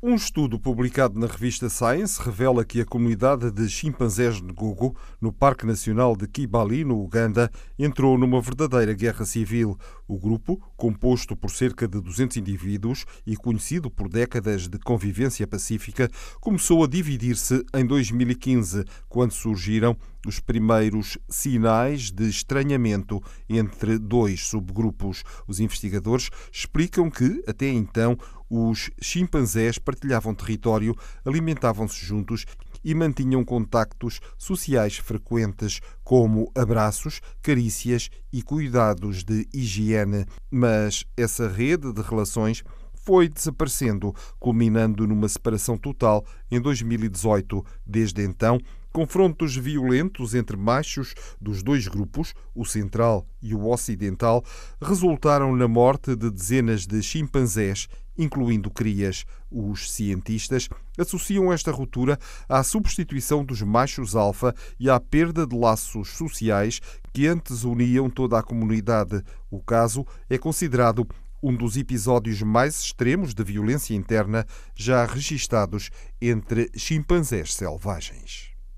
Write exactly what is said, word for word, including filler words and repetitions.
Um estudo publicado na revista Science revela que a comunidade de chimpanzés Ngogo, no Parque Nacional de Kibali, no Uganda, entrou numa verdadeira guerra civil. O grupo, composto por cerca de duzentos indivíduos e conhecido por décadas de convivência pacífica, começou a dividir-se em dois mil e quinze, quando surgiram os primeiros sinais de estranhamento entre dois subgrupos. Os investigadores explicam que, até então, os chimpanzés partilhavam território, alimentavam-se juntos e mantinham contactos sociais frequentes, como abraços, carícias e cuidados de higiene. Mas essa rede de relações foi desaparecendo, culminando numa separação total em dois mil e dezoito. Desde então, confrontos violentos entre machos dos dois grupos, o central e o ocidental, resultaram na morte de dezenas de chimpanzés, incluindo crias. Os cientistas associam esta ruptura à substituição dos machos alfa e à perda de laços sociais que antes uniam toda a comunidade. O caso é considerado um dos episódios mais extremos de violência interna já registados entre chimpanzés selvagens.